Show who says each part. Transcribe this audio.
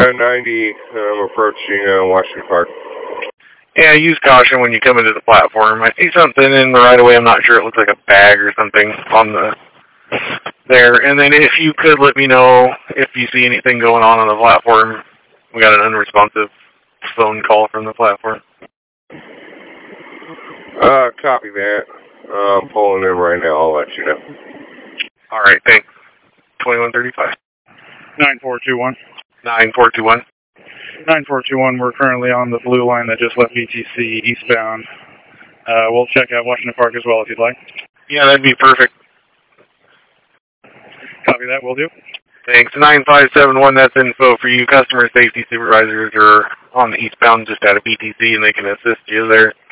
Speaker 1: 90, I'm approaching Washington Park.
Speaker 2: Yeah, use caution when you come into the platform. I see something in the right of way. I'm not sure. It looks like a bag or something on the there. And then if you could let me know if you see anything going on the platform. We got an unresponsive phone call from the platform.
Speaker 1: Copy that. I'm pulling in right now. I'll let you know.
Speaker 2: All right, thanks. 2135.
Speaker 3: 9421.
Speaker 2: 9421.
Speaker 3: 9421, we're currently on the blue line that just left VTC eastbound. We'll check out Washington Park as well if you'd like.
Speaker 2: Yeah, that'd be perfect.
Speaker 3: Copy that, will do.
Speaker 2: Thanks. 9571, that's info for you. Customer safety supervisors are on the eastbound just out of BTC and they can assist you there.